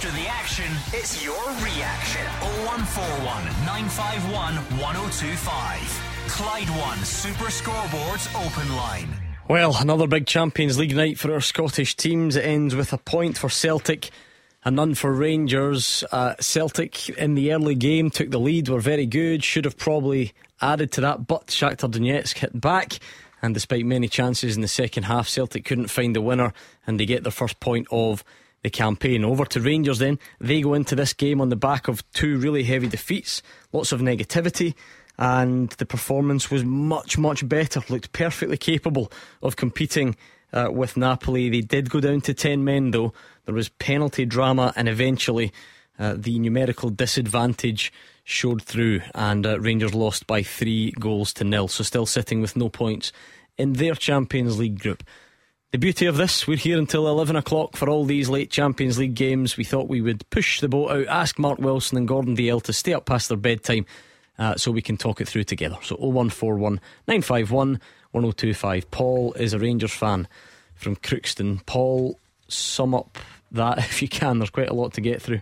After the action, it's your reaction. 0141 951 1025. Clyde One Super Scoreboards Open Line. Well, another big Champions League night for our Scottish teams. It ends with a point for Celtic and none for Rangers. Celtic in the early game took the lead, were very good, should have probably added to that, but Shakhtar Donetsk hit back, and despite many chances in the second half, Celtic couldn't find the winner, and they get their first point of the campaign. Over to Rangers then. They go into this game on the back of two really heavy defeats, lots of negativity, and the performance was much better. Looked perfectly capable of competing with Napoli. They did go down to 10 men though. There was penalty drama, and eventually the numerical disadvantage showed through, and Rangers lost by 3-0. So still sitting with no points in their Champions League group. The beauty of this, we're here until 11 o'clock for all these late Champions League games. We thought we would push the boat out, ask Mark Wilson and Gordon Dalziel to stay up past their bedtime, so we can talk it through together. So 0141 951 1025. Paul is a Rangers fan from Crookston. Paul, sum up that if you can. There's quite a lot to get through.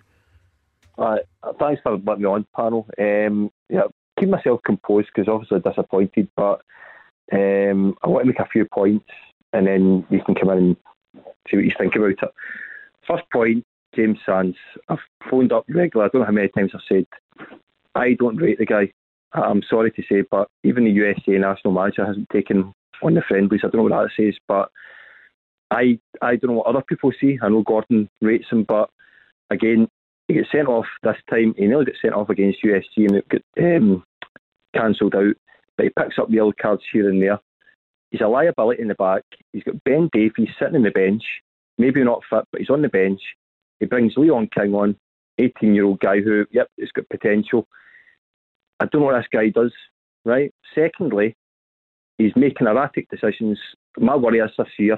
Thanks for letting me on, panel. Keep myself composed because obviously disappointed, but I want to make a few points and then you can come in and see what you think about it. First point, James Sands. I've phoned up regularly. I don't know how many times I've said I don't rate the guy. I'm sorry to say, but even the USA national manager hasn't taken on the friendlies. I don't know what that says, but I don't know what other people see. I know Gordon rates him, but again, he gets sent off this time. He nearly got sent off against USG and it got cancelled out, but he picks up the yellow cards here and there. He's a liability in the back. He's got Ben Davies sitting on the bench, maybe not fit, but he's on the bench. He brings Leon King on, 18-year-old guy who, it's got potential. I don't know what this guy does, right? Secondly, he's making erratic decisions. My worry is this year,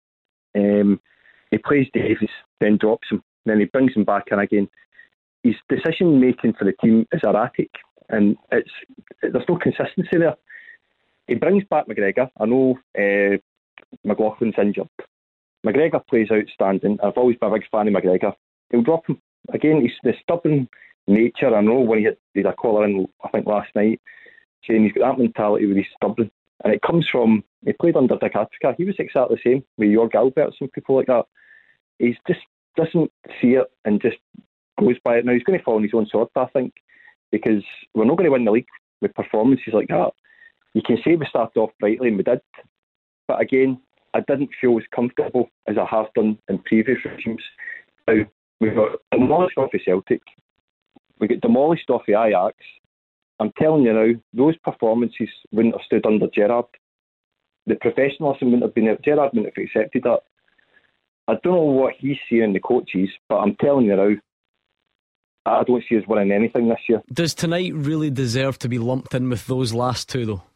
he plays Davies, then drops him, then he brings him back in again. His decision making for the team is erratic, and there's no consistency there. He brings back McGregor. I know McLaughlin's injured. McGregor plays outstanding. I've always been a big fan of McGregor. He'll drop him again. He's the stubborn nature. I know when he had a caller in, I think last night, saying he's got that mentality where he's stubborn, and it comes from he played under Dick Advocaat. He was exactly the same with Jorg Alberts and people like that. He just doesn't see it and just goes by it. Now he's going to fall on his own sword, I think, because we're not going to win the league with performances like that. You can say we started off brightly, and we did, but again, I didn't feel as comfortable as I have done in previous regimes. Now, we got demolished off of Celtic, we got demolished off of Ajax. I'm telling you now, those performances wouldn't have stood under Gerrard. The professionalism wouldn't have been there. Gerrard wouldn't have accepted that. I don't know what he's seeing in the coaches, but I'm telling you now, I don't see us winning anything this year. Does tonight really deserve to be lumped in with those last two, though?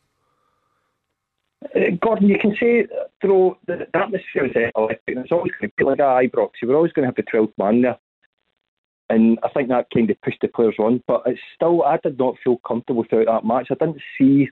Gordon, you can say the atmosphere is electric, and it's always going to be like Ibrox. We're always going to have the 12th man there, and I think that kind of pushed the players on. But it's still, I did not feel comfortable throughout that match. I didn't see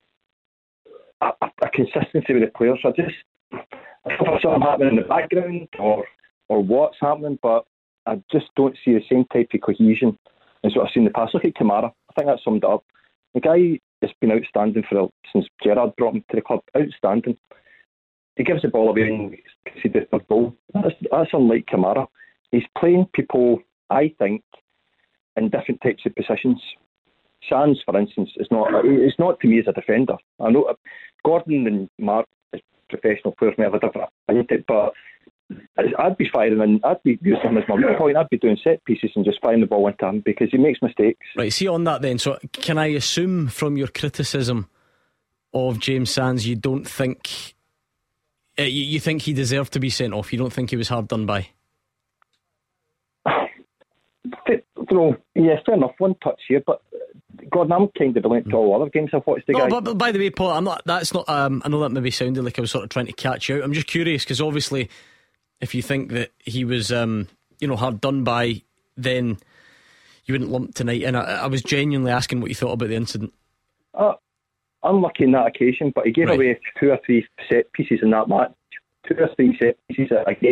a consistency with the players. I don't know if something happening in the background or what's happening, but I just don't see the same type of cohesion as what I've seen in the past. Look at Kamara. I think that summed it up. The guy has been outstanding since Gerrard brought him to the club. Outstanding. He gives the ball away and concedes a goal. That's unlike Kamara. He's playing people, I think, in different types of positions. Sands, for instance, is not to me as a defender. I know Gordon and Mark, as professional players, may have a different opinion, but I'd be firing and I'd be using him as my point. I'd be doing set pieces and just firing the ball into him because he makes mistakes. Right, see on that then, so can I assume from your criticism of James Sands you don't think you think he deserved to be sent off? You don't think he was hard done by? Yeah, fair enough, one touch here, but Gordon, I'm kind of linked to all other games I've watched the guy. But by the way, Paul, I'm not. That's not. I know that maybe sounded like I was sort of trying to catch you out. I'm just curious because obviously, if you think that he was, hard done by, then you wouldn't lump tonight. And I was genuinely asking what you thought about the incident. Unlucky in that occasion, but he gave away 2 or 3 set pieces in that match. 2 or 3 set pieces that, again,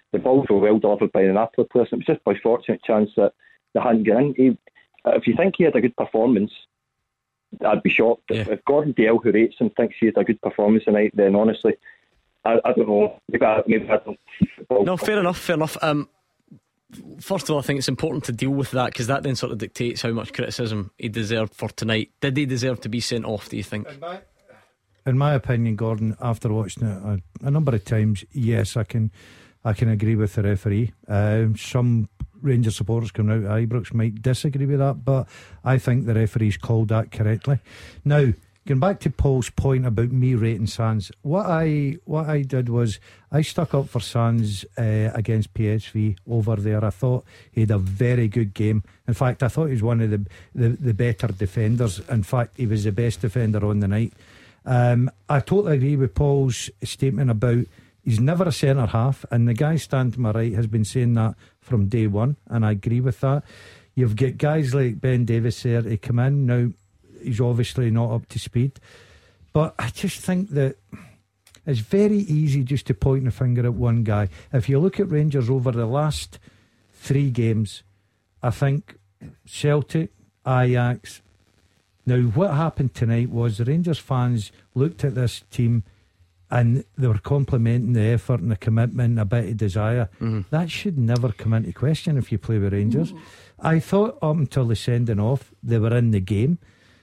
the balls were well delivered by the Napoli players. It was just by fortunate chance that they hadn't got in. If you think he had a good performance, I'd be shocked. Yeah. If Gordon Dale, who rates him, thinks he had a good performance tonight, then honestly, I don't know. Maybe I don't see football. No, fair enough. First of all, I think it's important to deal with that, because that then sort of dictates how much criticism he deserved for tonight. Did he deserve to be sent off, do you think? In my opinion, Gordon, after watching it a number of times, yes, I can agree with the referee. Some Rangers supporters coming out of Ibrox might disagree with that, but I think the referee's called that correctly. Now, going back to Paul's point about me rating Sands, what I did was I stuck up for Sands against PSV over there. I thought he had a very good game. In fact, I thought he was one of the better defenders. In fact, he was the best defender on the night. I totally agree with Paul's statement about he's never a centre half, and the guy standing to my right has been saying that from day one, and I agree with that. You've got guys like Ben Davies there to come in. Now, he's obviously not up to speed, but I just think that it's very easy just to point the finger at one guy. If you look at Rangers over the last 3 games, I think Celtic, Ajax. Now, what happened tonight was the Rangers fans looked at this team and they were complimenting the effort and the commitment, a bit of desire. That should never come into question if you play with Rangers. I thought up until the sending off they were in the game.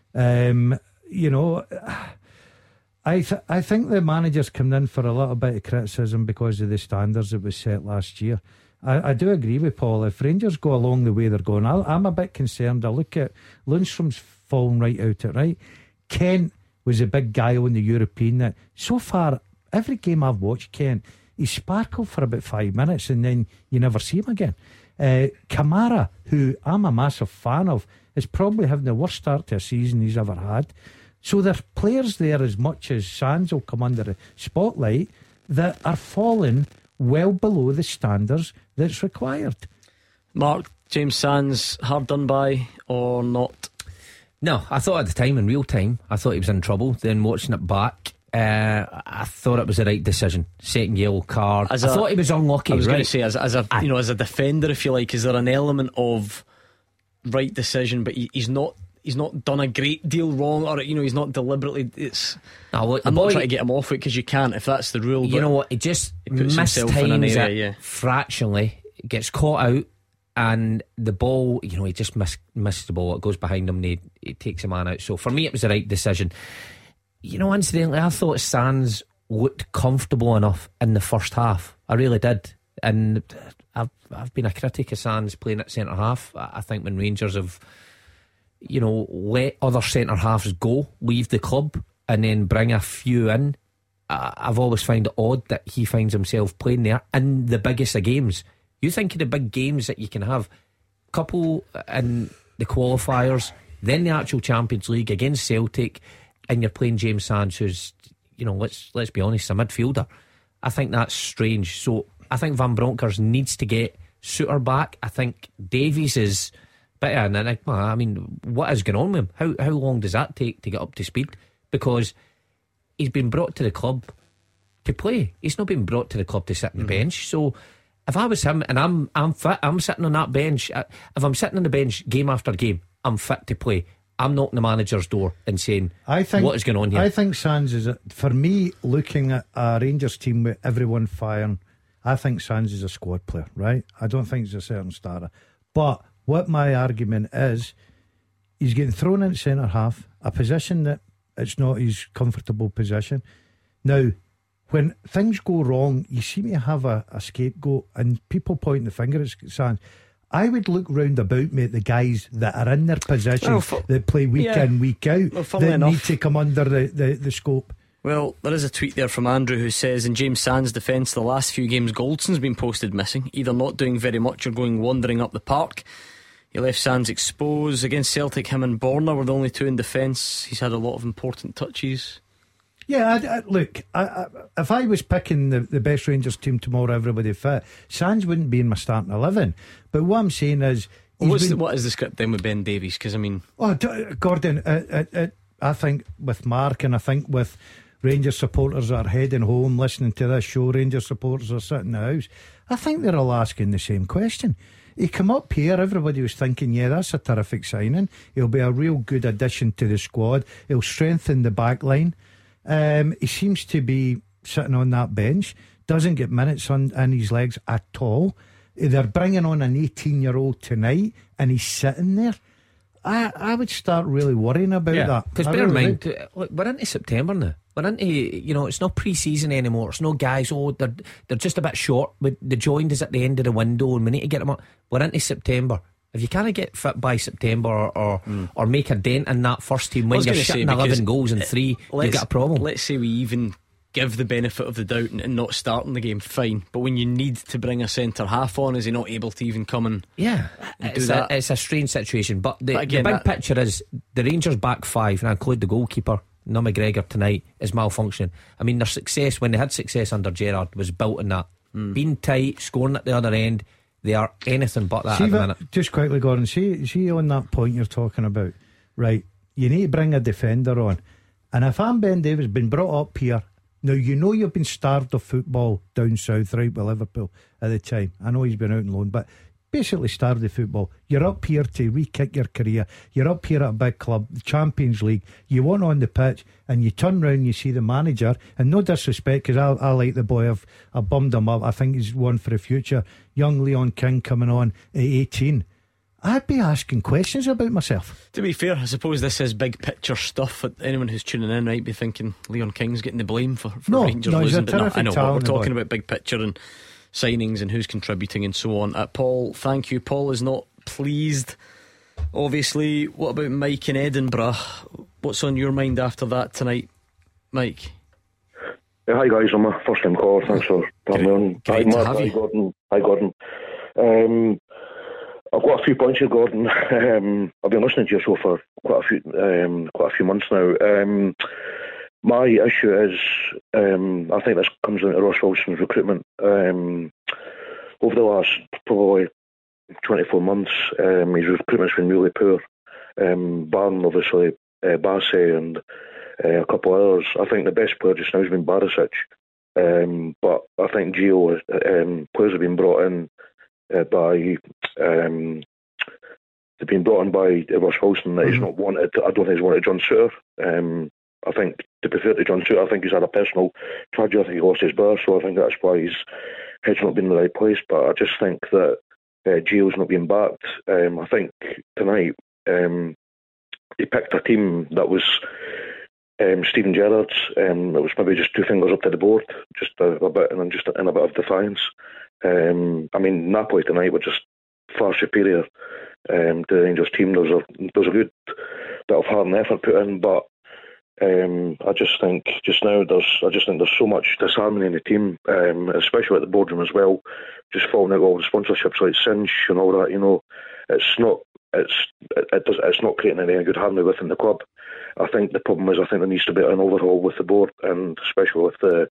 You know, I think the manager's come in for a little bit of criticism because of the standards that was set last year. I do agree with Paul. If Rangers go along the way they're going, I'm a bit concerned. I look at Lundstrom's fallen right out it, right? Kent was a big guy on the European that so far every game I've watched Kent, he sparkled for about 5 minutes and then you never see him again. Kamara, who I'm a massive fan of, is probably having the worst start to a season he's ever had. So there are players there, as much as Sands will come under the spotlight, that are falling well below the standards that's required. Mark, James Sands hard done by or not? No, I thought at the time, in real time, I thought he was in trouble. Then watching it back, I thought it was the right decision. Second yellow card. I thought he was unlucky. I was right? going to say, as a defender, if you like, is there an element of right decision, but he's not done a great deal wrong, or he's not deliberately. I'm not trying to get him off it, because you can't if that's the rule. You know what? He just mistimes it fractionally, gets caught out. And the ball, he just missed the ball. It goes behind him and he takes a man out. So for me, it was the right decision. Incidentally, I thought Sands looked comfortable enough in the first half. I really did. And I've been a critic of Sands playing at centre half. I think when Rangers have, let other centre halves go, leave the club, and then bring a few in, I've always found it odd that he finds himself playing there in the biggest of games. You think of the big games that you can have, couple in the qualifiers, then the actual Champions League against Celtic, and you're playing James Sands, who's, let's be honest, a midfielder. I think that's strange. So I think Van Bronckhorst needs to get Souttar back. I think Davies is better, and I mean, what is going on with him? How long does that take to get up to speed? Because he's been brought to the club to play. He's not been brought to the club to sit on the bench. So if I was him and I'm fit, I'm sitting on that bench. If I'm sitting on the bench game after game, I'm fit to play. I'm knocking the manager's door and saying, what is going on here? I think Sands is, for me, looking at a Rangers team with everyone firing, I think Sands is a squad player, right? I don't think he's a certain starter. But what my argument is, he's getting thrown in centre half, a position that it's not his comfortable position. Now, when things go wrong, you seem to have a scapegoat, and people point the finger at Sands. I would look round about me at the guys that are in their positions, that play week in, week out, that need to come under the scope. Well, there is a tweet there from Andrew who says, in James Sands' defence, the last few games Goldson's been posted missing, either not doing very much or going wandering up the park. He left Sands exposed. Against Celtic, him and Borna were the only two in defence. He's had a lot of important touches. Yeah, look, if I was picking the best Rangers team tomorrow, everybody fit, Sands wouldn't be in my starting 11. But what I'm saying is, what is the script then with Ben Davies? Because I mean, Gordon, I think with Mark, and I think with Rangers supporters are heading home listening to this show, Rangers supporters are sitting in the house, I think they're all asking the same question. He come up here, everybody was thinking, yeah, that's a terrific signing, he'll be a real good addition to the squad, he'll strengthen the back line. He seems to be sitting on that bench, doesn't get minutes in his legs at all. They're bringing on an 18-year-old tonight and he's sitting there. I would start really worrying about that. Because bear in mind, look, we're into September now. We're into, it's not pre-season anymore. It's no guys, they're just a bit short. The joined is at the end of the window and we need to get them up. We're into September. If you can't get fit by September or make a dent in that first team when you're shitting 11 goals in 3, you've got a problem. Let's say we even give the benefit of the doubt and not starting the game, fine. But when you need to bring a centre half on, is he not able to even come and do that? It's a strange situation. But the big picture is the Rangers back 5, and I include the goalkeeper, no McGregor tonight, is malfunctioning. I mean, their success, when they had success under Gerrard, was built on that. Being tight, scoring at the other end. They are anything but that at the minute. Just quickly, Gordon, see on that point you're talking about, right, you need to bring a defender on. And if I'm Ben Davies, been brought up here, now you've been starved of football down south, right, with Liverpool at the time. I know he's been out on loan, but basically starved of football. You're up here to re-kick your career. You're up here at a big club, the Champions League. You want on the pitch and you turn round and you see the manager, and no disrespect, because I like the boy, I bummed him up, I think he's one for the future, young Leon King coming on at 18. I'd be asking questions about myself. To be fair, I suppose this is big picture stuff. Anyone who's tuning in might be thinking Leon King's getting the blame for Rangers losing, but no, I know we're talking about big picture and signings and who's contributing and so on. Paul, thank you. Paul is not pleased, obviously. What about Mike in Edinburgh? What's on your mind after that tonight, Mike? Yeah, hi guys, I'm my first time caller. Thanks for having me on. Great to have you. Hi Gordon. I've got a few points here, Gordon. I've been listening to your show for quite a few months now. My issue is, I think this comes down to Ross Wilson's recruitment. Over the last probably 24 months, his recruitment's been really poor. Barn, obviously, Bassey and a couple others. I think the best player just now has been Barisic. But I think Gio, players have been brought in by Ross Wilson that he's not wanted. I don't think he's wanted John Souttar. I think, to be fair to John Souttar, I think he's had a personal tragedy. I think he lost his brother, so I think that's why his head's not been in the right place. But I just think that Gio's not being backed. I think tonight he picked a team that was Steven Gerrard's. It was maybe just two fingers up to the board, just a bit, and then just in a bit of defiance. I mean, Napoli tonight were just far superior to the Rangers team. There was a good bit of heart and effort put in, but I just think just now there's so much disharmony in the team, especially at the boardroom as well. Just falling out all the sponsorships like Cinch and all that. It's not creating any good harmony within the club. I think the problem is, I think there needs to be an overhaul with the board, and especially with the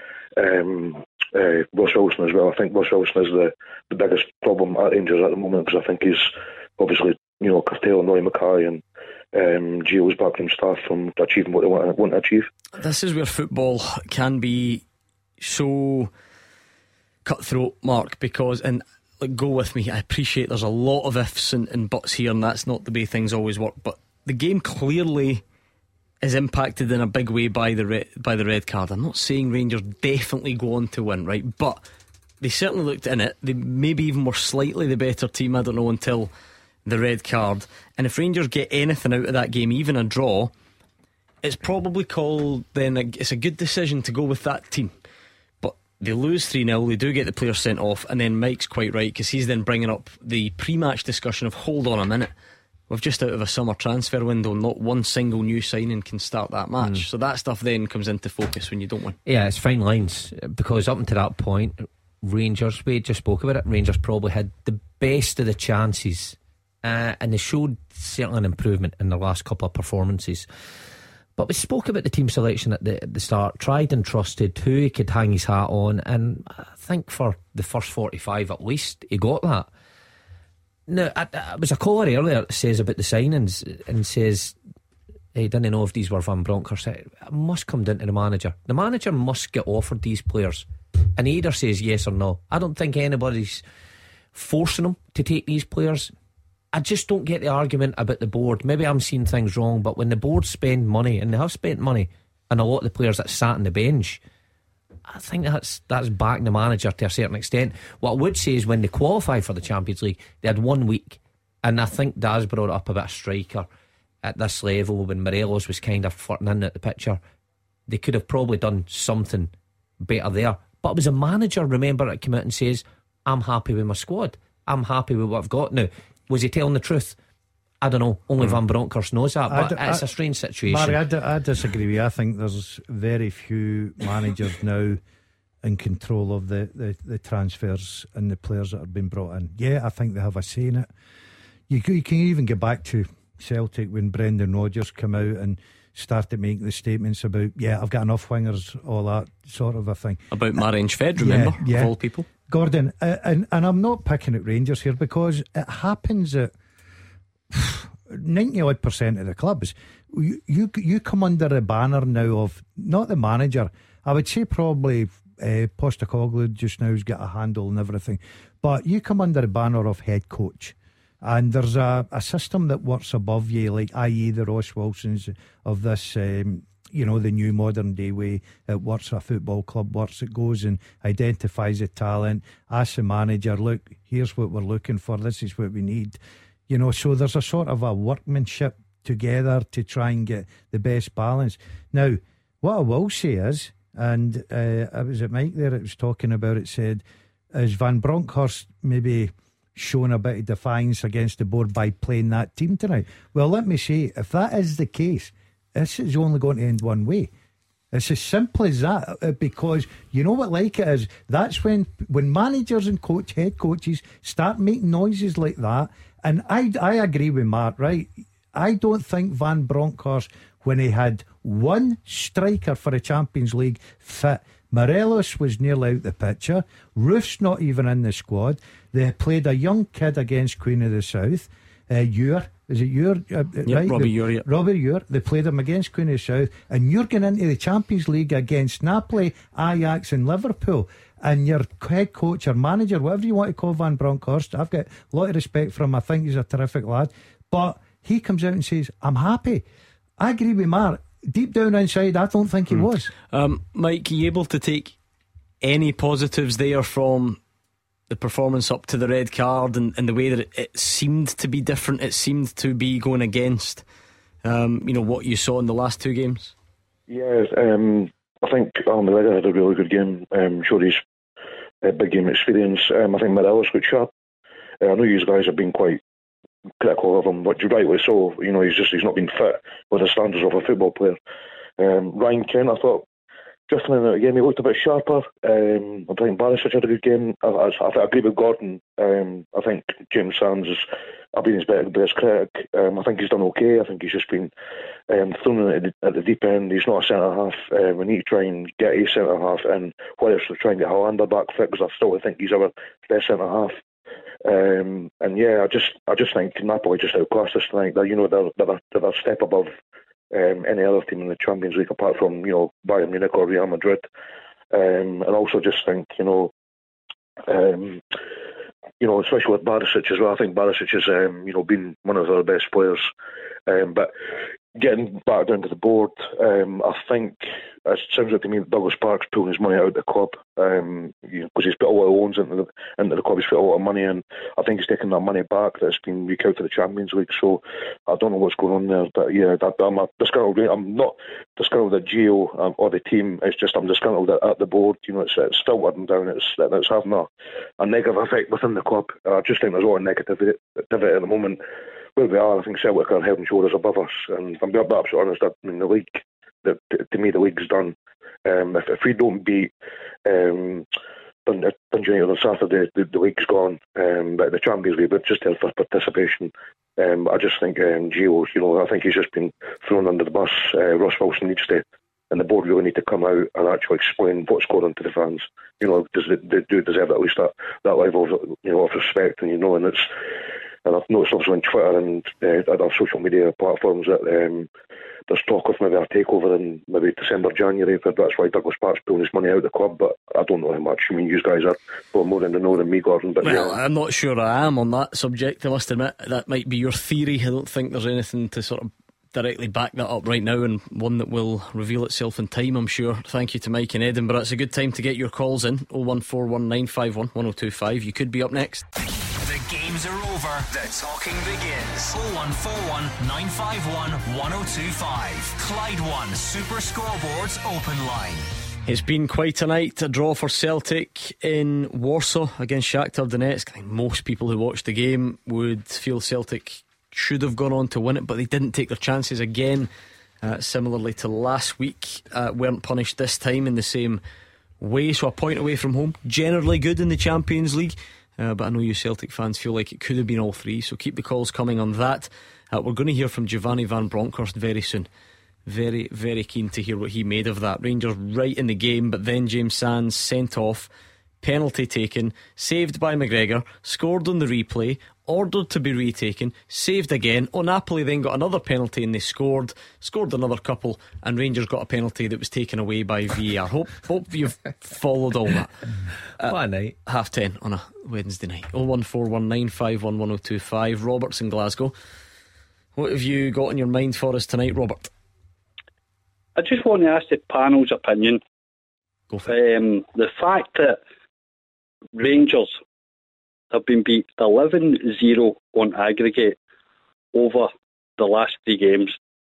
Ross Wilson as well. I think Ross Wilson is the biggest problem at Rangers at the moment, because I think he's obviously curtailing Roy Mackay and Gio's backroom staff from achieving what they want to achieve. This is where football can be so cutthroat, Mark, because, and go with me, I appreciate there's a lot of ifs and buts here, and that's not the way things always work, but the game clearly is impacted in a big way by the red card. I'm not saying Rangers definitely go on to win, right? But they certainly looked in it. They maybe even were slightly the better team, I don't know, until the red card. And if Rangers get anything out of that game, even a draw, it's probably called then it's a good decision to go with that team. But they lose 3-0, they do get the players sent off, and then Mike's quite right, because he's then bringing up the pre-match discussion of, hold on a minute, we've just out of a summer transfer window, not one single new signing can start that match. So that stuff then comes into focus when you don't win. Yeah, it's fine lines, because up until that point, Rangers, we just spoke about it, Rangers probably had the best of the chances, and they showed certainly an improvement in the last couple of performances. But we spoke about the team selection at the start, tried and trusted who he could hang his hat on, and I think for the first 45 at least he got that. Now, I was a caller earlier that says about the signings and says He didn't know if these were Van Bronckhorst. It must come down to the manager. The manager must get offered these players, and he either says yes or no. I don't think anybody's forcing him to take these players. I just don't get the argument about the board. Maybe I'm seeing things wrong, but when the board spend money, and they have spent money, and a lot of the players that sat on the bench, I think that's backing the manager to a certain extent. What I would say is when they qualified for the Champions League, they had 1 week, and I think Daz brought up about a striker at this level when Morelos was kind of flirting in at the picture. They could have probably done something better there, but it was a manager, remember, that came out and says, I'm happy with my squad, I'm happy with what I've got. Now, was he telling the truth? I don't know. Only Van Bronckhorst knows that, but it's a strange situation. Mark, I disagree with you. I think there's very few managers now in control of the transfers and the players that have been brought in. Yeah, I think they have a say in it. You can even get back to Celtic when Brendan Rodgers came out and started making the statements about, I've got enough wingers, all that sort of a thing. About Marenge Fed, remember, of all people. Gordon, and I'm not picking at Rangers here, because it happens at 90% of the clubs. You come under a banner now of, not the manager, I would say probably Postecoglou just now has got a handle and everything, but you come under a banner of head coach. And there's a system that works above you, like i.e. the Ross Wilsons of this, the new modern day way it works. A football club works. It goes and identifies the talent, asks the manager, look, here's what we're looking for, this is what we need. So there's a sort of a workmanship together to try and get the best balance. Now, what I will say is, and I was at Mike there, it was talking about it, said, is Van Bronckhorst maybe shown a bit of defiance against the board by playing that team tonight? Well, let me say, if that is the case, this is only going to end one way. It's as simple as that, because you know what like it is, that's when managers and head coaches start making noises like that. And I agree with Mark, right? I don't think Van Bronckhorst, when he had one striker for the Champions League fit, Morelos was nearly out the picture, Roof's not even in the squad, they played a young kid against Queen of the South, Ure, is it Ure? Right? Robbie Ure. Robbie Ure, they played him against Queen of the South, and you're going into the Champions League against Napoli, Ajax and Liverpool, and your head coach or manager, whatever you want to call Van Bronckhorst, I've got a lot of respect for him, I think he's a terrific lad, but he comes out and says, I'm happy. I agree with Mark. Deep down inside, I don't think he was. Mike, are you able to take any positives there from the performance up to the red card and the way that it seemed to be different? It seemed to be going against what you saw in the last two games. Yes, I think McGregor had a really good game. Showed his big game experience. I think Morelos looked sharp. I know you guys have been quite critical of him, but rightly so. He's not been fit with the standards of a football player. Ryan Kent, I thought, just in the game, he looked a bit sharper. I think Barisic had a good game. I agree with Gordon. I think James Sands I've been his best critic. I think he's done okay. I think he's just been thrown at the deep end. He's not a centre half. We need to try and get a centre half, and whether it's to try and get Hollander back fit, because I still think he's our best centre half. I just think Napoli just outclassed us tonight. They're a step above any other team in the Champions League apart from Bayern Munich or Real Madrid. And also just think especially with Barisic as well. I think Barisic has been one of our best players. But getting back down to the board, I think it sounds like to me that Douglas Park's pulling his money out of the club because he's put a lot of loans into the club. He's put a lot of money in. I think he's taking that money back that's been leaked out to the Champions League. So I don't know what's going on there. But yeah, I'm disgruntled. I'm not disgruntled at Gio or the team. It's just I'm disgruntled at the board. It's still letting down. It's having a negative effect within the club. I just think there's a lot of negativity at the moment. Where we are, I think Celtic are head and shoulders above us, and if I'm being absolutely honest, the league, to me, the league's done. If we don't beat Dundee on Saturday, the league's gone. But the Champions League, but just for participation, I just think Gio, I think he's just been thrown under the bus. Ross Wilson needs to, and the board really need to come out and actually explain what's going on to the fans. Because they do deserve at least that level of respect, and it's. And I've noticed also on Twitter and other social media platforms that there's talk of maybe a takeover in maybe December, January. That's why Douglas Park's pulling his money out of the club. But I don't know how much. I mean, you guys are more in the know than me, Gordon. But well, I'm not sure I am on that subject. I must admit that might be your theory. I don't think there's anything to sort of directly back that up right now, and one that will reveal itself in time, I'm sure. Thank you to Mike in Edinburgh. It's a good time to get your calls in. 01419511025. You could be up next. The games are over. The talking begins. 0141 951 1025. Clyde One Super Scoreboards Open Line. It's been quite a night. A draw for Celtic in Warsaw against Shakhtar Donetsk. I think most people who watched the game would feel Celtic should have gone on to win it, but they didn't take their chances again. Similarly to last week, weren't punished this time in the same way. So a point away from home, generally good in the Champions League, but I know you Celtic fans feel like it could have been all three, so keep the calls coming on that. We're going to hear from Giovanni Van Bronckhorst very soon. Very, very keen to hear what he made of that. Rangers right in the game, but then James Sands sent off, penalty taken, saved by McGregor, scored on the replay, ordered to be retaken, saved again. Napoli then got another penalty and they scored another couple, and Rangers got a penalty that was taken away by VAR. Hope you've followed all that. What a night. 10:30 on a Wednesday night. 01419511025. Robert's in Glasgow. What have you got in your mind for us tonight, Robert? I just want to ask the panel's opinion. Go for it. The fact that Rangers have been beat 11-0 on aggregate over the last 3 games.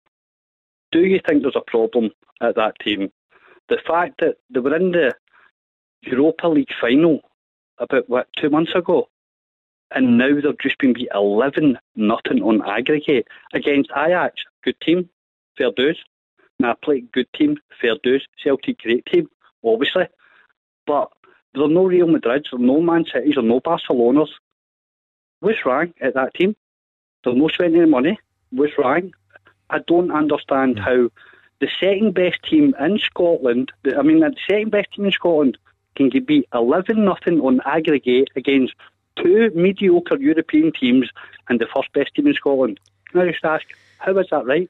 Do you think there's a problem at that team? The fact that they were in the Europa League final about 2 months ago, and now they've just been beat 11-0 on aggregate against Ajax, good team, fair dues. Napoli, good team, fair dues. Celtic, great team, obviously. But there are no Real Madrids, there are no Man Cities, there are no Barcelonas. What's wrong at that team? There's no spending any money. What's wrong? I don't understand how the second best team in Scotland, the second best team in Scotland can beat 11-0 on aggregate against 2 mediocre European teams and the first best team in Scotland. Can I just ask, how is that right?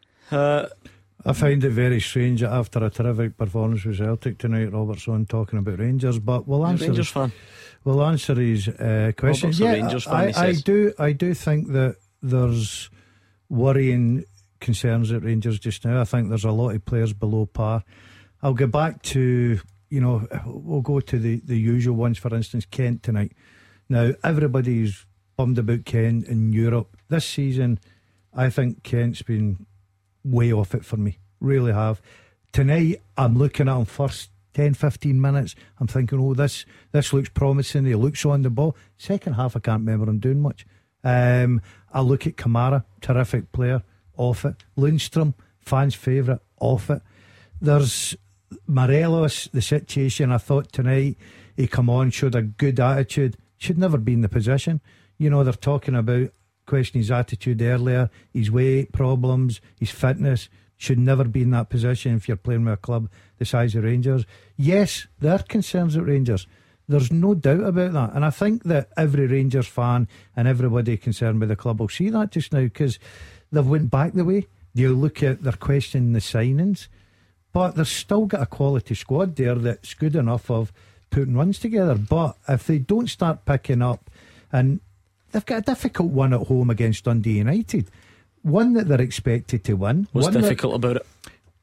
I find it very strange that after a terrific performance with Celtic tonight, Robertson talking about Rangers, but we'll answer Rangers fan. We'll answer his question. Robert's a Rangers fan, I do think that there's worrying concerns at Rangers just now. I think there's a lot of players below par. I'll go back to, we'll go to the usual ones. For instance, Kent tonight. Now everybody's bummed about Kent in Europe this season. I think Kent's been way off it for me, really have. Tonight I'm looking at him first 10-15 minutes, I'm thinking, this looks promising, he looks on the ball. Second half I can't remember him doing much. I look at Kamara, terrific player, off it. Lundstrom, fans' favourite, off it. There's Morelos, the situation. I thought tonight he come on, showed a good attitude, should never be in the position. They're talking about questioning his attitude earlier, his weight problems, his fitness. Should never be in that position if you're playing with a club the size of Rangers. Yes, there are concerns at Rangers, there's no doubt about that, and I think that every Rangers fan and everybody concerned with the club will see that just now, because they've went back the way. You look at, they're questioning the signings, but they've still got a quality squad there that's good enough of putting runs together. But if they don't start picking up, and they've got a difficult one at home against Dundee United, one that they're expected to win. What's difficult about it?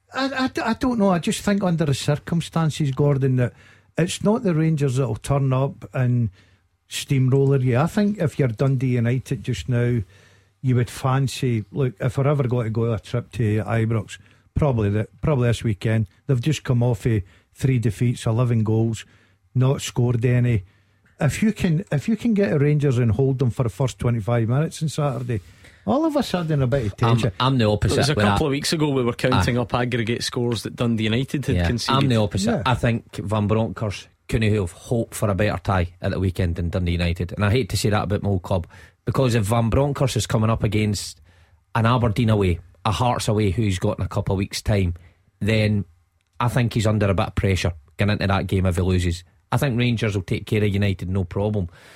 I don't know. I just think under the circumstances, Gordon, that it's not the Rangers that'll turn up and steamroller you. I think if you're Dundee United just now, you would fancy, look, if we're ever going to go a trip to Ibrox, probably this weekend. They've just come off 3 defeats, 11 goals, not scored any. If you can get the Rangers and hold them for the first 25 minutes on Saturday, all of a sudden a bit of tension. I'm the opposite. It was a couple of weeks ago we were counting up aggregate scores that Dundee United had conceded. I'm the opposite. I think Van Bronckhorst couldn't have hoped for a better tie at the weekend than Dundee United, and I hate to say that about my old club, because if Van Bronckhorst is coming up against an Aberdeen away, a Hearts away who's got in a couple of weeks' time, then I think he's under a bit of pressure getting into that game if he loses. I think Rangers will take care of United, no problem.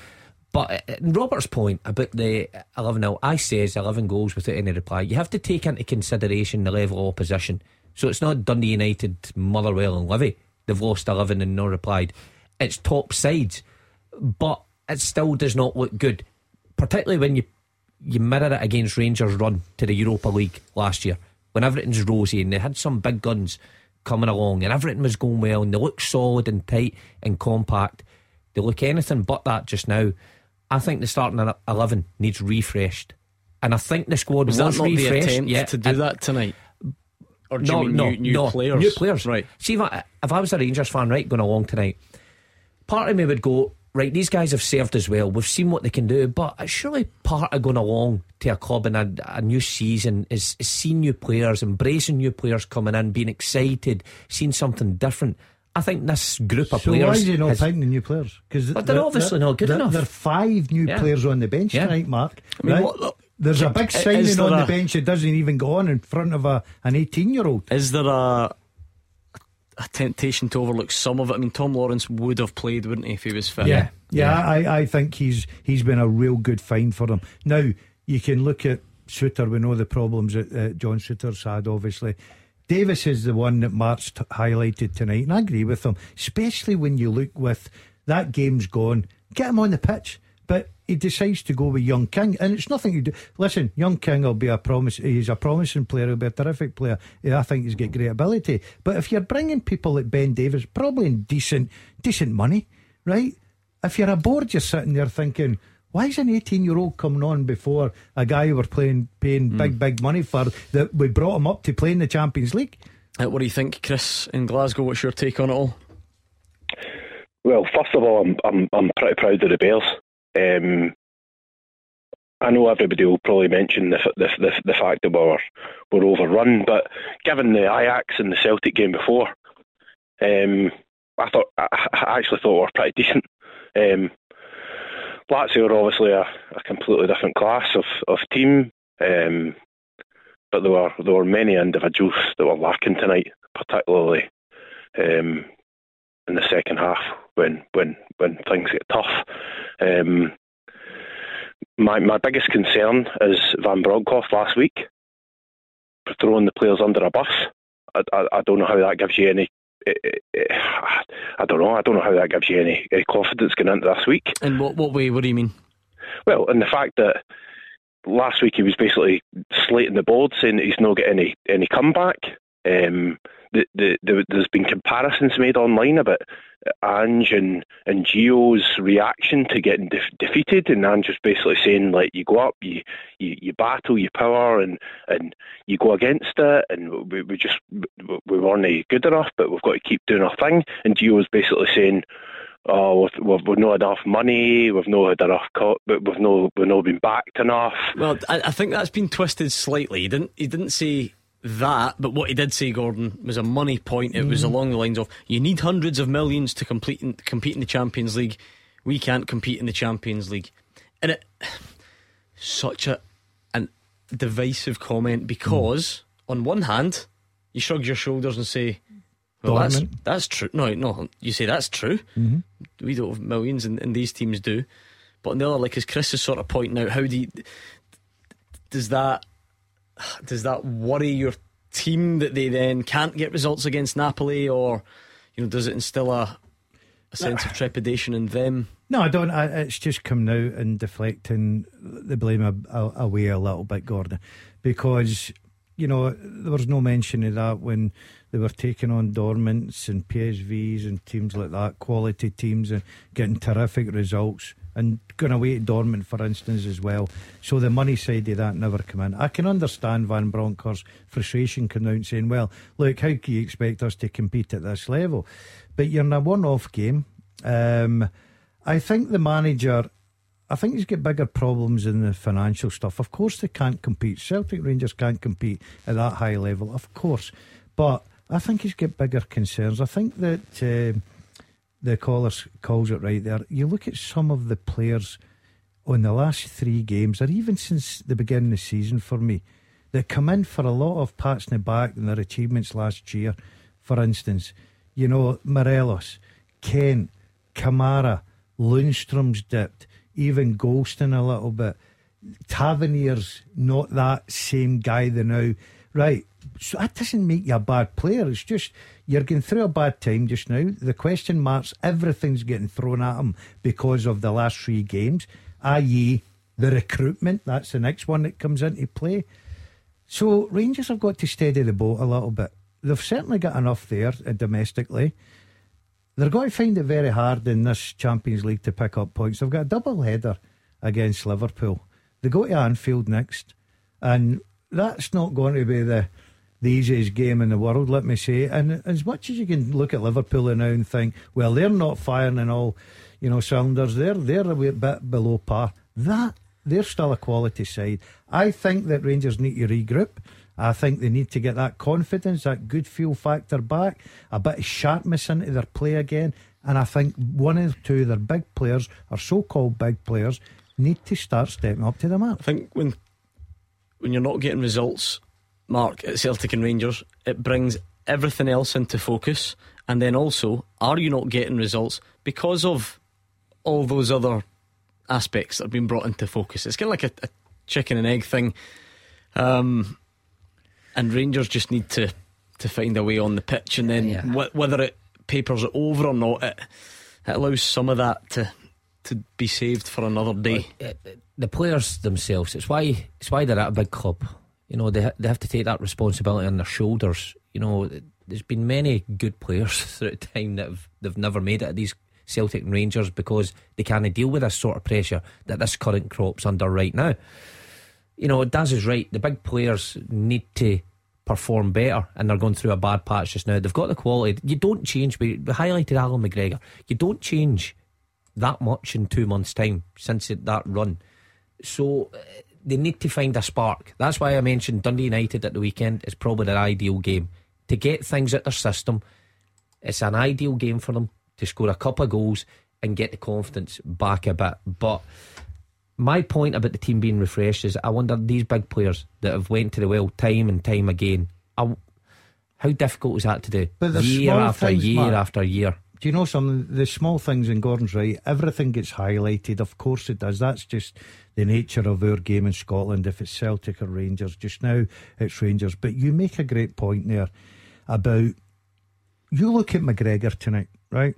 But Robert's point about the 11-0, I says 11 goals without any reply. You have to take into consideration the level of opposition. So it's not Dundee United, Motherwell and Livy. They've lost 11 and no replied. It's top sides, but it still does not look good, particularly when you mirror it against Rangers' run to the Europa League last year, when everything's rosy and they had some big guns coming along and everything was going well and they look solid and tight and compact. They look anything but that just now. I think the starting 11 needs refreshed, and I think the squad was not refreshed. The attempt to do that tonight? Or do you mean new players? New players, right? See, if I was a Rangers fan, right, going along tonight, part of me would go, right, these guys have served us well, we've seen what they can do, but it's surely part of going along to a club in a new season is seeing new players, embracing new players coming in, being excited, seeing something different. I think this group of players. So why is he not picking the new players? Because they're obviously not good enough. There are 5 new players on the bench tonight, Mark. I mean, right? There's a big signing on the bench that doesn't even go on in front of an 18-year-old. Is there a temptation to overlook some of it? I mean, Tom Lawrence would have played, wouldn't he, if he was fit? Yeah. I think he's been a real good find for them. Now you can look at Souttar. We know the problems that John Souttar's had, obviously. Davis is the one that Mark's highlighted tonight, and I agree with him, especially when you look with that game's gone, get him on the pitch. But he decides to go with Young King, and it's nothing to do. Listen, Young King will be he's a promising player, he'll be a terrific player. I think he's got great ability. But if you're bringing people like Ben Davis, probably in decent money, right? If you're aboard, you're sitting there thinking, why is an 18-year-old coming on before a guy who we're paying big money for, that we brought him up to play in the Champions League? What do you think, Chris, in Glasgow? What's your take on it all? Well, first of all, I'm pretty proud of the Bears. I know everybody will probably mention the fact that we're overrun, but given the Ajax and the Celtic game before, I actually thought we were pretty decent. Lazio are obviously a completely different class of team, but there were many individuals that were lacking tonight, particularly in the second half when things get tough. My biggest concern is Van Bronckhorst last week for throwing the players under a bus. I don't know how that gives you any. I don't know how that gives you any confidence going into this week. In what way? What do you mean? Well, in the fact that last week he was basically slating the board, saying that he's not getting any comeback. There's been comparisons made online about Ange and Gio's reaction to getting defeated, and Ange was basically saying, like, you go up, you battle, you power, and you go against it, and we weren't good enough, but we've got to keep doing our thing. And Gio was basically saying, oh, we've not enough money, we've not had enough, we've not been backed enough. Well, I think that's been twisted slightly. He didn't say that, but what he did say, Gordon, was a money point. It was along the lines of, you need hundreds of millions to compete in the Champions League. We can't compete in the Champions League. And it such a divisive comment, because on one hand you shrug your shoulders and say, well, that's true. No, you say that's true. We don't have millions, and these teams do. But on the other, like as Chris is sort of pointing out, does that worry your team that they then can't get results against Napoli, or does it instill a sense of trepidation in them? No, I don't. It's just coming out and deflecting the blame away a little bit, Gordon, because there was no mention of that when they were taking on Dortmunds and PSVs and teams like that, quality teams, and getting terrific results, and going away to Dortmund, for instance, as well. So the money side of that never come in. I can understand Van Bronckhorst's frustration coming out and saying, well, look, how can you expect us to compete at this level? But you're in a one-off game. I think the manager, he's got bigger problems in the financial stuff. Of course they can't compete. Celtic Rangers can't compete at that high level, of course. But I think he's got bigger concerns. I think that the caller calls it right there. You look at some of the players on the last 3 games, or even since the beginning of the season for me, that come in for a lot of pats in the back and their achievements last year. For instance, Morelos, Kent, Kamara, Lundstrom's dipped, even Golston a little bit. Tavernier's not that same guy the now. Right, so that doesn't make you a bad player. It's just you're going through a bad time just now. The question marks, everything's getting thrown at him because of the last 3 games, i.e. the recruitment. That's the next one that comes into play. So Rangers have got to steady the boat a little bit. They've certainly got enough there domestically. They're going to find it very hard in this Champions League to pick up points. They've got a double header against Liverpool. They go to Anfield next, and that's not going to be the easiest game in the world, let me say. And as much as you can look at Liverpool now and think, well, they're not firing in all, cylinders. They're a bit below par. They're still a quality side. I think that Rangers need to regroup. I think they need to get that confidence, that good feel factor back, a bit of sharpness into their play again. And I think one or two of their big players, or so-called big players, need to start stepping up to the mark. I think when you're not getting results, Mark, at Celtic and Rangers, it brings everything else into focus. And then also, are you not getting results because of all those other aspects that have been brought into focus? It's kind of like a chicken and egg thing. And Rangers just need to find a way on the pitch, and then whether it papers it over or not, it allows some of that to be saved for another day. The players themselves, it's why they're at a big club. They have to take that responsibility on their shoulders. There's been many good players throughout time that they've never made it at these Celtic and Rangers because they can't deal with this sort of pressure that this current crop's under right now. Daz is right. The big players need to perform better, and they're going through a bad patch just now. They've got the quality. You don't change. We highlighted Alan McGregor. You don't change that much in 2 months' time since that run. So they need to find a spark. That's why I mentioned Dundee United at the weekend is probably their ideal game to get things at their system. It's an ideal game for them to score a couple of goals and get the confidence back a bit. But my point about the team being refreshed is I wonder, these big players that have went to the well time and time again, how difficult is that to do? But year after things, year Mark, after year. Do you know something? The small things, and Gordon's right, everything gets highlighted. Of course it does. That's just the nature of our game in Scotland. If it's Celtic or Rangers, just now it's Rangers. But you make a great point there about, you look at McGregor tonight, right?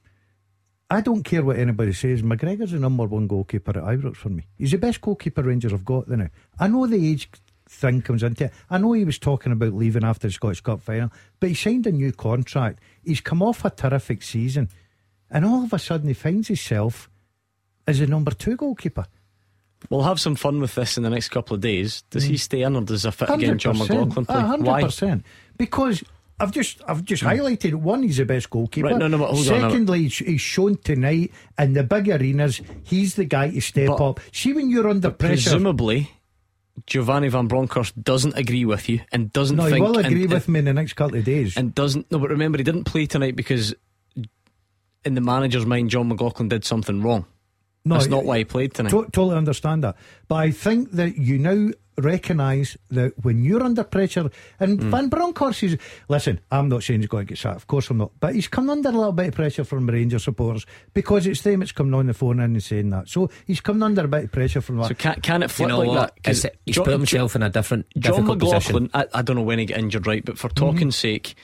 I don't care what anybody says, McGregor's the number 1 goalkeeper at Ibrox for me. He's the best goalkeeper Rangers have got now. I know the age thing comes into it. I know he was talking about leaving after the Scottish Cup final, but he signed a new contract. He's come off a terrific season, and all of a sudden he finds himself as the number 2 goalkeeper. We'll have some fun with this in the next couple of days. Does he stay in, or does a fit again John McLaughlin play? 100%. Why? Because I've just highlighted, one, he's the best goalkeeper. Right, no, but secondly, he's shown tonight in the big arenas he's the guy to step up. See, when you're under pressure, presumably Giovanni Van Bronckhorst doesn't agree with you and doesn't think. No, he will agree with me in the next couple of days. And doesn't. No, but remember, he didn't play tonight because in the manager's mind John McLaughlin did something wrong. No, that's not why he played tonight. Totally understand that. But I think that you now recognise that when you're under pressure, and Van Bronckhorst is, listen, I'm not saying he's going to get sacked, of course I'm not, but he's come under a little bit of pressure from Rangers supporters because it's them that's coming on the phone in and saying that. So he's coming under a bit of pressure from that. So can it flip like that? He's put himself in a difficult position. I don't know when he got injured, right? But for talking sake,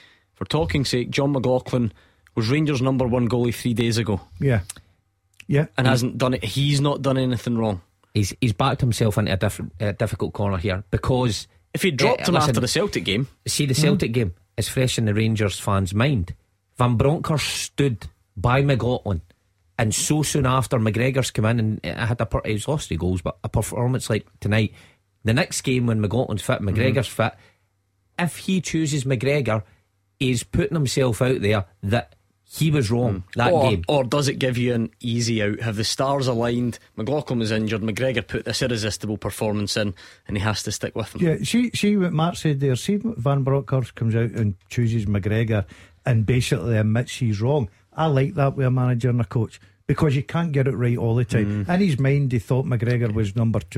John McLaughlin was Rangers' number 1 goalie 3 days ago. Yeah, and hasn't done it. He's not done anything wrong. He's backed himself into a difficult corner here, because if he dropped him after the Celtic game, see, the Celtic game is fresh in the Rangers fans' mind. Van Bronckhorst stood by McLaughlin, and so soon after McGregor's come in and had he's lost 3 goals, but a performance like tonight. The next game when McLaughlin's fit, McGregor's fit, if he chooses McGregor, he's putting himself out there that he was wrong that game. Or does it give you an easy out? Have the stars aligned? McLaughlin was injured, McGregor put this irresistible performance in, and he has to stick with him. Yeah, see what Mark said there. See, Van Bronckhorst comes out and chooses McGregor and basically admits he's wrong. I like that with a manager and a coach, because you can't get it right all the time. In his mind, he thought McGregor was number 2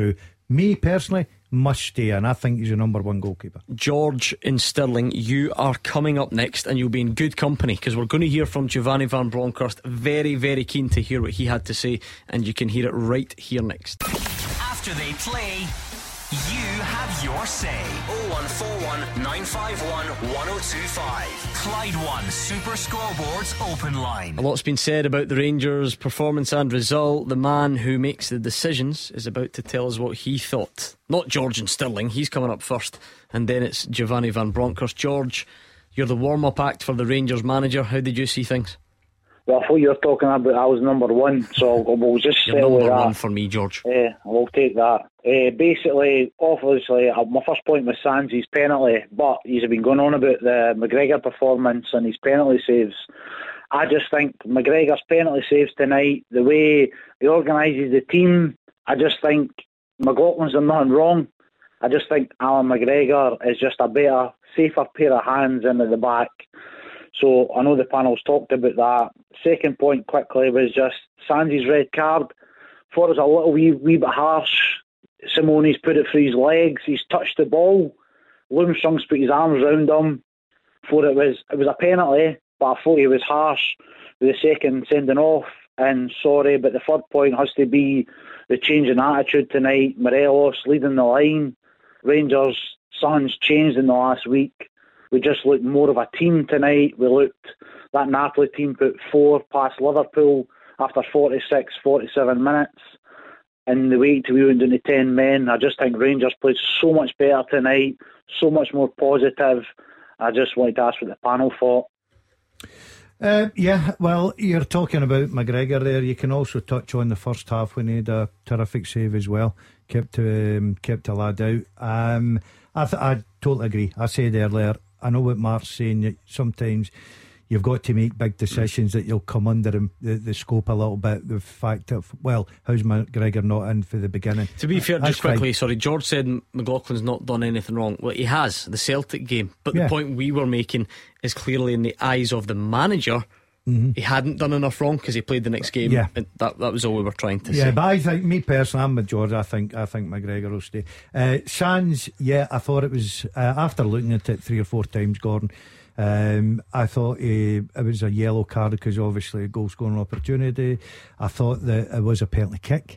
me personally, must stay, and I think he's your number one goalkeeper. George in Stirling, you are coming up next, and you'll be in good company because we're going to hear from Giovanni Van Bronckhorst. Very, very keen to hear what he had to say, and you can hear it right here next. After they play, you have your say. 0141 951 1025. Clyde One Super Scoreboards Open Line. A lot's been said about the Rangers' performance and result. The man who makes the decisions is about to tell us what he thought. Not George and Stirling, he's coming up first, and then it's Giovanni Van Bronckhorst. George, you're the warm-up act for the Rangers manager. How did you see things? Well, I thought you were talking about I was number one, so we'll just You're number one for me, George. We'll take that. Basically, obviously, my first point was Sands' penalty, but he's been going on about the McGregor performance and his penalty saves. I just think McGregor's penalty saves tonight, the way he organises the team, I just think McLaughlin's done nothing wrong. I just think Alan McGregor is just a better, safer pair of hands in at the back. So I know the panel's talked about that. Second point quickly was just Sands' red card. Thought it was a little wee bit harsh. Simone's put it through his legs. He's touched the ball. Lundstrom's put his arms around him. Thought it was a penalty, but I thought he was harsh with the second sending off. And sorry, but the third point has to be the change in attitude tonight. Morelos leading the line. Rangers, something's changed in the last week. We just looked more of a team tonight. That Napoli team put 4 past Liverpool after 46, 47 minutes. And the way we went down to 10 men, I just think Rangers played so much better tonight, so much more positive. I just wanted to ask what the panel thought. Yeah, well, you're talking about McGregor there. You can also touch on the first half when he had a terrific save as well. Kept a lad out. I totally agree. I said earlier, I know what Mark's saying, that sometimes you've got to make big decisions that you'll come under the scope a little bit. The fact of, well, how's McGregor not in for the beginning? To be fair, just quickly, sorry, George said McLaughlin's not done anything wrong. Well, he has, the Celtic game. But the point we were making is clearly in the eyes of the manager, he hadn't done enough wrong because he played the next game. Yeah. That was all we were trying to say. Yeah, but I think, me personally, I'm with George. I think McGregor will stay. Sands, I thought it was, after looking at it 3 or 4 times, Gordon, I thought it was a yellow card because obviously a goal scoring opportunity. I thought that it was a penalty kick,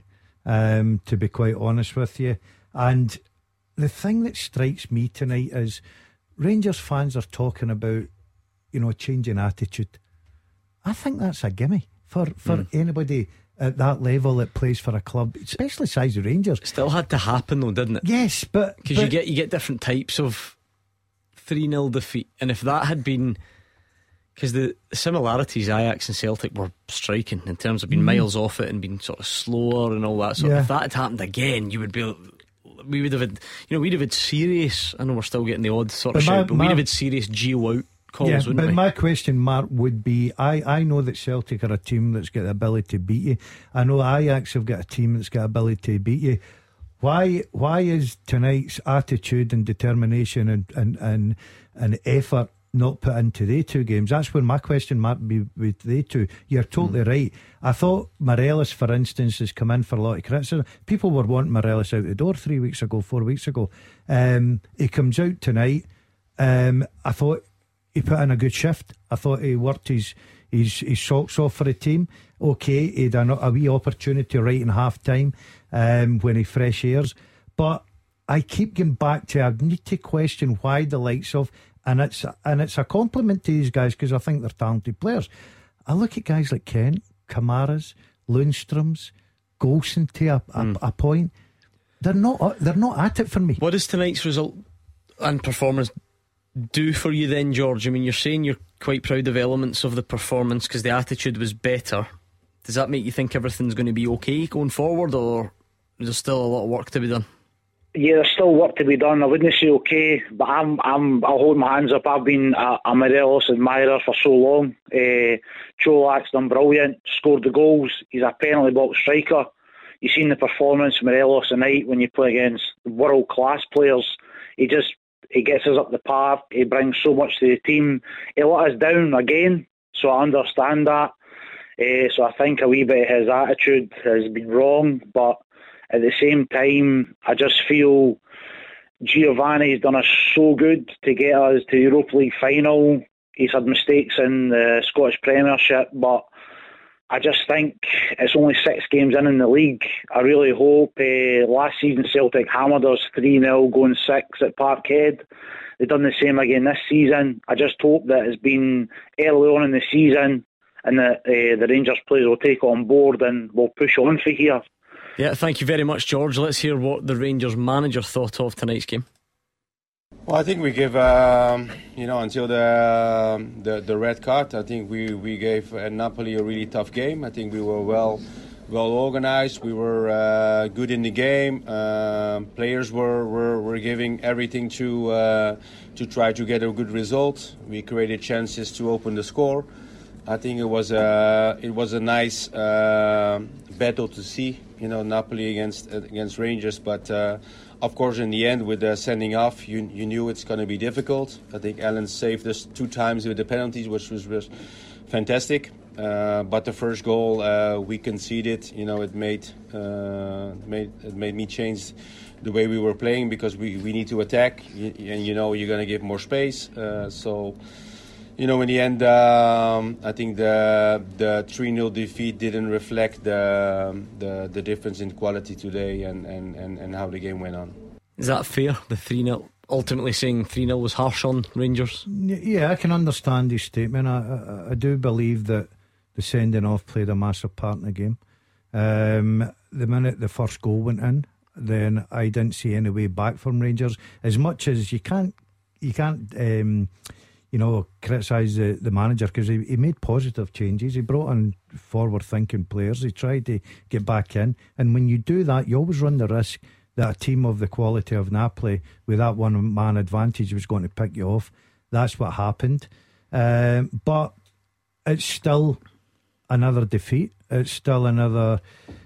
to be quite honest with you. And the thing that strikes me tonight is Rangers fans are talking about, changing attitude. I think that's a gimme for anybody at that level that plays for a club, especially size of Rangers. It still had to happen though, didn't it? Yes, but because you get different types of 3-0 defeat, and if that had been, because the similarities Ajax and Celtic were striking in terms of being miles off it and being sort of slower and all that. So if that had happened again, we would have had, we'd have had serious. I know we're still getting the odd sort of shout, but we'd have had serious Gio out calls, wouldn't we? My question, Mark, would be, I know that Celtic are a team that's got the ability to beat you. I know Ajax have got a team that's got the ability to beat you. Why is tonight's attitude and determination and effort not put into they two games? That's where my question might be with they two. You're totally right. I thought Morelos, for instance, has come in for a lot of criticism. People were wanting Morelos out the door 3 weeks ago, 4 weeks ago. He comes out tonight. I thought he put in a good shift. I thought he worked his socks off for the team. Okay, he had a wee opportunity right in half time when he fresh airs. But I keep going back to, I need to question why the likes of, and it's a compliment to these guys because I think they're talented players. I look at guys like Kent, Kamaras, Lundstrom's, Golson to a point. They're not at it for me. What does tonight's result and performance do for you then, George? I mean, you're saying you're quite proud of elements of the performance because the attitude was better. Does that make you think everything's going to be okay going forward, or is there still a lot of work to be done? Yeah, there's still work to be done. I wouldn't say okay, but I'll hold my hands up. I've been a Morelos admirer for so long. Cholak's done brilliant, scored the goals. He's a penalty box striker. You've seen the performance of Morelos tonight when you play against world class players. He gets us up the park. He brings so much to the team. He let us down again, so I understand that. So I think a wee bit of his attitude has been wrong, but at the same time, I just feel Giovanni's done us so good to get us to the Europa League final. He's had mistakes in the Scottish Premiership, but I just think it's only 6 games in the league. I really hope last season Celtic hammered us 3-0 going 6 at Parkhead. They've done the same again this season. I just hope that it's been early on in the season and that the Rangers players will take it on board and will push on for here. Yeah, thank you very much, George. Let's hear what the Rangers manager thought of tonight's game. Well, I think we give, until the red card, I think we gave Napoli a really tough game. I think we were well organized. We were good in the game. Players were giving everything to try to get a good result. We created chances to open the score. I think it was a nice battle to see, Napoli against Rangers. But of course, in the end, with the sending off, you knew it's going to be difficult. I think Allen saved us 2 times with the penalties, which was fantastic. But the first goal we conceded, it made me change the way we were playing, because we need to attack, and you're going to give more space. In the end, I think the 3-0 defeat didn't reflect the difference in quality today and how the game went on. Is that fair? The 3-0, ultimately saying 3-0 was harsh on Rangers? Yeah, I can understand his statement. I do believe that the sending off played a massive part in the game. The minute the first goal went in, then I didn't see any way back from Rangers. As much as you can't criticise the manager, because he made positive changes. He brought in forward-thinking players. He tried to get back in, and when you do that, you always run the risk that a team of the quality of Napoli with that one-man advantage was going to pick you off. That's what happened. But it's still another defeat. It's still another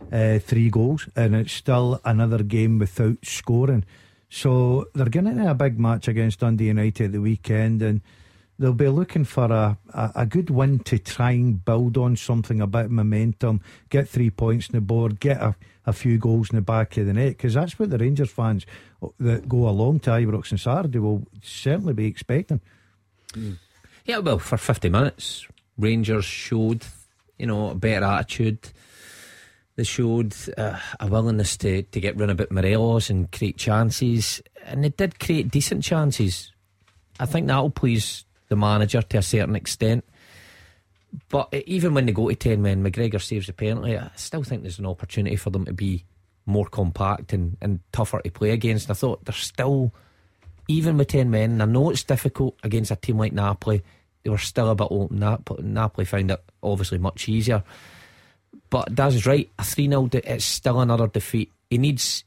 3 goals, and it's still another game without scoring. So they're getting a big match against Dundee United at the weekend, and they'll be looking for a good win to try and build on something, a bit of momentum, get 3 points on the board, get a few goals in the back of the net, because that's what the Rangers fans that go along to Ibrox on Saturday will certainly be expecting. Yeah, well, for 50 minutes Rangers showed a better attitude. They showed a willingness to get run a bit Morelos and create chances, and they did create decent chances. I think that'll please the manager to a certain extent. But even when they go to 10 men, McGregor saves the penalty. I still think there's an opportunity for them to be more compact and tougher to play against. I thought there's still, even with 10 men, and I know it's difficult against a team like Napoli, they were still a bit open. Napoli found it obviously much easier. But Daz is right, a 3-0, it's still another defeat. He needs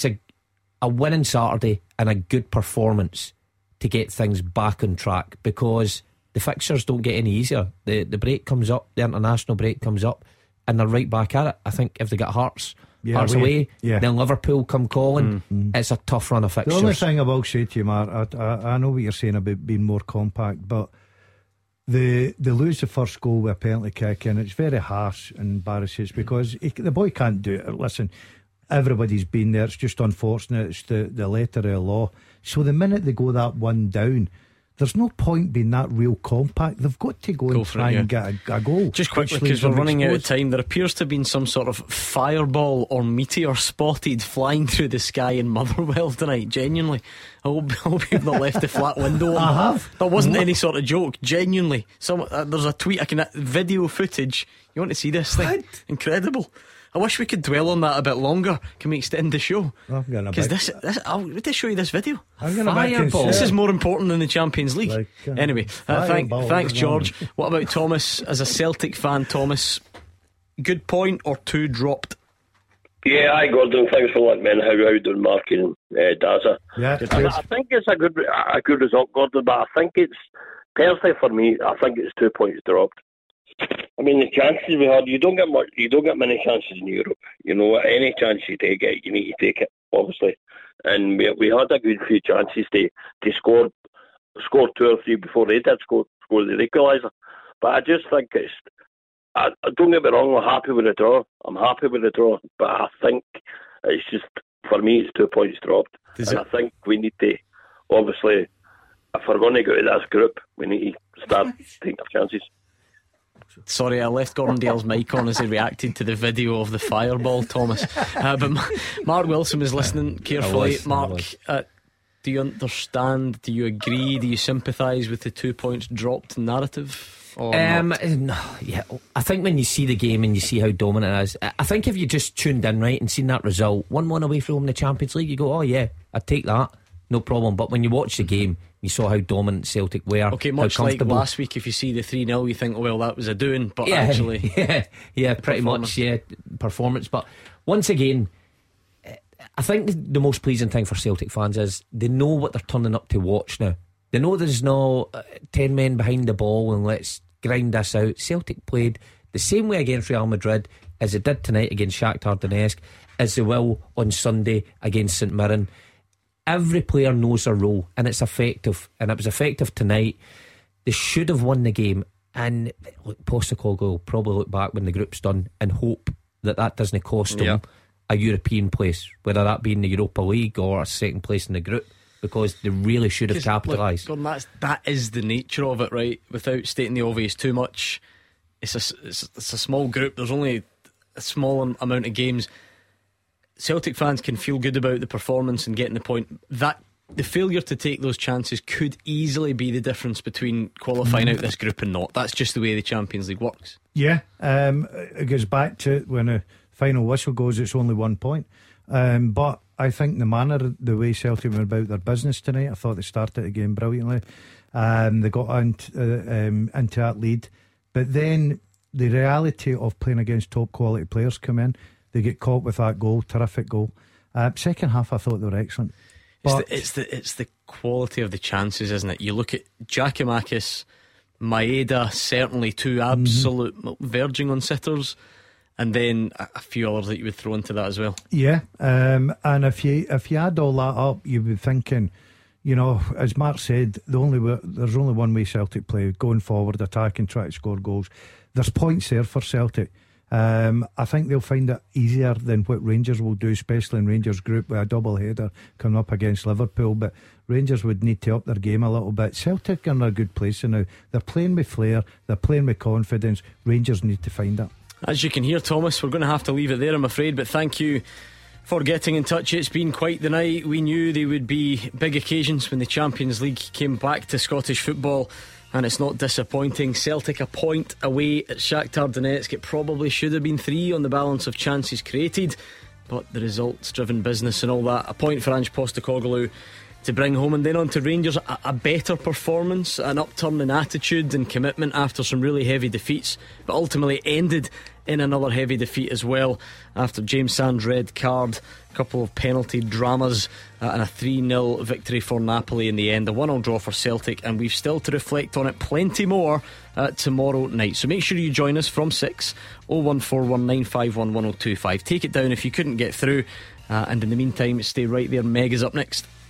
a win on Saturday and a good performance to get things back on track, because the fixtures don't get any easier. The break comes up, the international break comes up, and they're right back at it. I think if they get Hearts away, then Liverpool come calling. It's a tough run of fixtures. The only thing I will say to you, Mark, I know what you're saying about being more compact, but they lose the first goal with a penalty kick, and it's very harsh and embarrassing, because the boy can't do it. Listen, everybody's been there. It's just unfortunate. It's the letter of the law. So the minute they go that one down, there's no point being that real compact. They've got to go and try and get a goal. Just quickly, because we're running out of time, there appears to have been some sort of fireball or meteor spotted flying through the sky in Motherwell tonight. Genuinely, I hope you've not left the flat window on. I have. That wasn't any sort of joke. Genuinely, there's a tweet. Video footage. You want to see this thing? What? Incredible. I wish we could dwell on that a bit longer. Can we extend the show? Because I'll just show you this video. This is more important than the Champions League. Anyway, thanks, George. What about Thomas? As a Celtic fan, Thomas, good point or 2 dropped? Yeah, hi Gordon. Thanks for letting me in. How are you doing, Mark and Daza? Yeah, I think it's a good result, Gordon. But I think it's, personally for me, I think it's 2 points dropped. I mean, the chances we had, you don't get many chances in Europe. Any chance you take it, you need to take it, obviously. And we had a good few chances to score 2 or 3 before they did score the equaliser. But I just think don't get me wrong, I'm happy with the draw. But I think It's just, for me, it's 2 points dropped. I think we need to, obviously, if we're going to go to this group, we need to start taking our chances. Sorry, I left Gordon Dale's mic on as he reacted to the video of the fireball, Thomas. But Mark Wilson was listening carefully. Mark, do you understand? Do you agree? Do you sympathise with the 2 points dropped narrative? No, yeah. I think when you see the game and you see how dominant it is, I think if you just tuned in right and seen that result, 1-1 away from the Champions League, you go, oh yeah, I'd take that, no problem. But when you watch the game, you saw how dominant Celtic were. Okay, much like last week, if you see the 3-0, you think, oh, well, that was a doing, but actually, pretty much, performance. But once again, I think the most pleasing thing for Celtic fans is they know what they're turning up to watch now. They know there's no 10 men behind the ball and let's grind this out. Celtic played the same way against Real Madrid as they did tonight against Shakhtar Donetsk, as they will on Sunday against St Mirren. Every player knows their role and it's effective, and it was effective tonight. They should have won the game, and look, Postecoglou will probably look back when the group's done and hope that doesn't cost them a European place, whether that be in the Europa League or a second place in the group, because they really should have capitalised. That is the nature of it, right? Without stating the obvious too much, it's a small group. There's only a small amount of games. Celtic fans can feel good about the performance and getting the point. That the failure to take those chances could easily be the difference between qualifying out this group and not. That's just the way the Champions League works. Yeah, it goes back to when a final whistle goes, it's only 1 point. But I think the manner, the way Celtic went about their business tonight, I thought they started the game brilliantly. They got into that lead, but then the reality of playing against top quality players come in. They get caught with that goal, terrific goal. Second half, I thought they were excellent. But it's the quality of the chances, isn't it? You look at Giakoumakis, Maeda, certainly two absolute verging on sitters, and then a few others that you would throw into that as well. Yeah, and if you add all that up, you'd be thinking, you know, as Mark said, there's only one way Celtic play: going forward, attack and try to score goals. There's points there for Celtic. I think they'll find it easier than what Rangers will do, especially in Rangers group with a double header coming up against Liverpool. But Rangers would need to up their game a little bit. Celtic are in a good place now. They're playing with flair, they're playing with confidence. Rangers need to find it. As you can hear, Thomas, we're going to have to leave it there, I'm afraid, but thank you for getting in touch. It's been quite the night. We knew they would be big occasions when the Champions League came back to Scottish football, and it's not disappointing. Celtic a point away at Shakhtar Donetsk. It probably should have been 3 on the balance of chances created, but the results driven business and all that. A point for Ange Postecoglou to bring home, and then on to Rangers. A better performance, an upturn in attitude and commitment after some really heavy defeats, but ultimately ended in another heavy defeat as well after James Sand's red card, a couple of penalty dramas, and a 3-0 victory for Napoli in the end. A 1-1 draw for Celtic, and we've still to reflect on it plenty more tomorrow night, so make sure you join us from 6 01419511025. Take it down if you couldn't get through, and in the meantime stay right there. Meg is up next.